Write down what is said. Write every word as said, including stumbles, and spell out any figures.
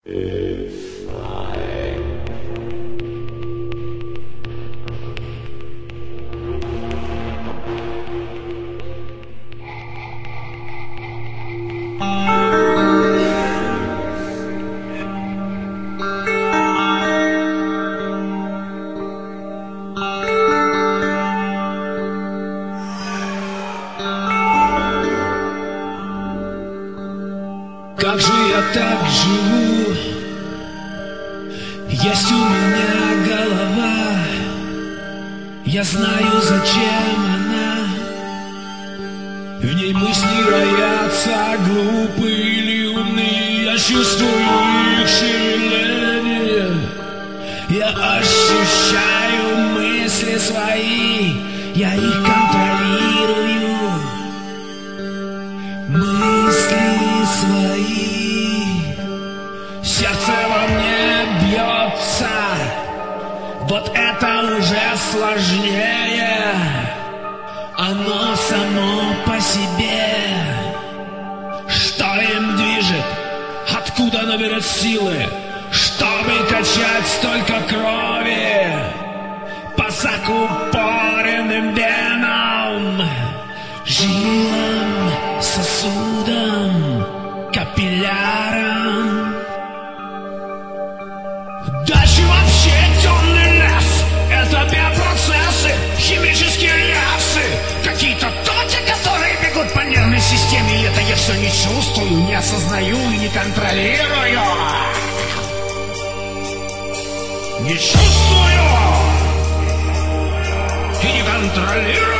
Как же я так живу? Есть у меня голова, я знаю, зачем она. В ней мысли роятся, глупые или умные. Я чувствую их шевеление, я ощущаю мысли свои, я их контролирую. Мысли свои, сердце во мне бьется, вот это уже сложнее. Оно само по себе, что им движет, откуда оно берет силы, чтобы качать столько крови по закупоренным венам, жилам, сосудам, капиллярам. Дальше вообще темный лес, это биопроцессы, химические реакции, какие-то токи, которые бегут по нервной системе, и это я все не чувствую, не осознаю и не контролирую. Не чувствую и не контролирую.